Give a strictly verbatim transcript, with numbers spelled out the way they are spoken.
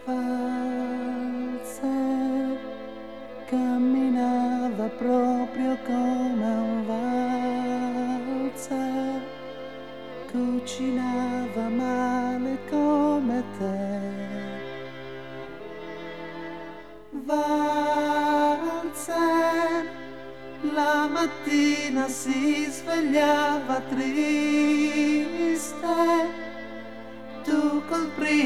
valzer camminava proprio come un valzer, cucinava male come te. Valzer, la mattina si svegliava triste, tu col primo